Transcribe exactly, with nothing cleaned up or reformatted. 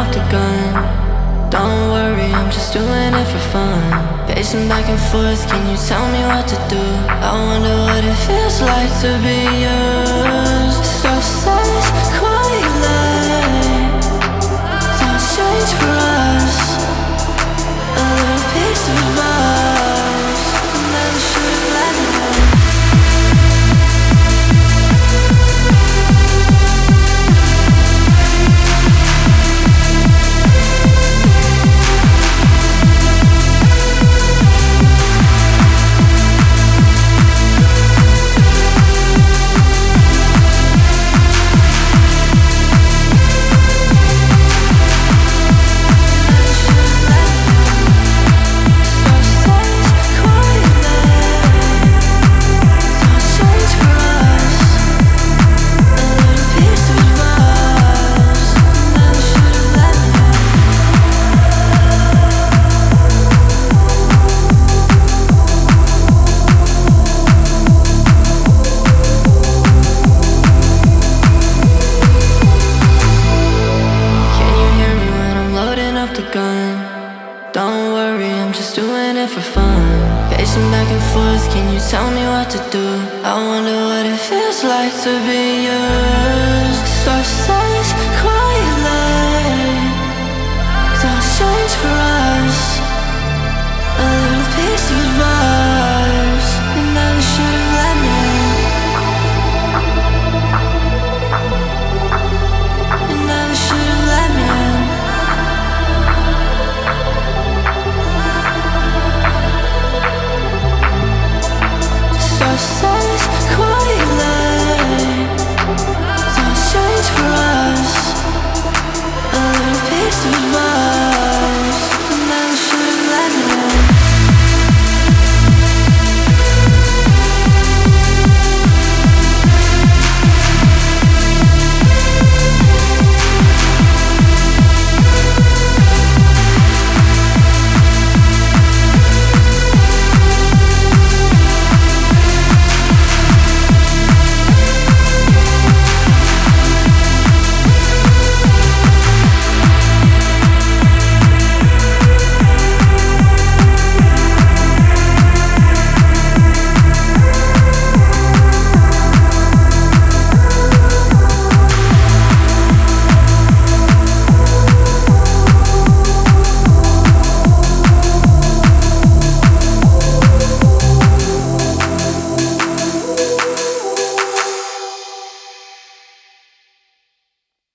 up the gun. Don't worry, I'm just doing it for fun. Pacing back and forth, can you tell me what to do? I wonder what it feels like to be yours. So says quietly, don't change for us. A little piece of us, never should've let it go. Don't worry, I'm just doing it for fun. Pacing back and forth, can you tell me what to do? I wonder what it feels like to be yours. So says quietly, don't change for us. A little piece of advice.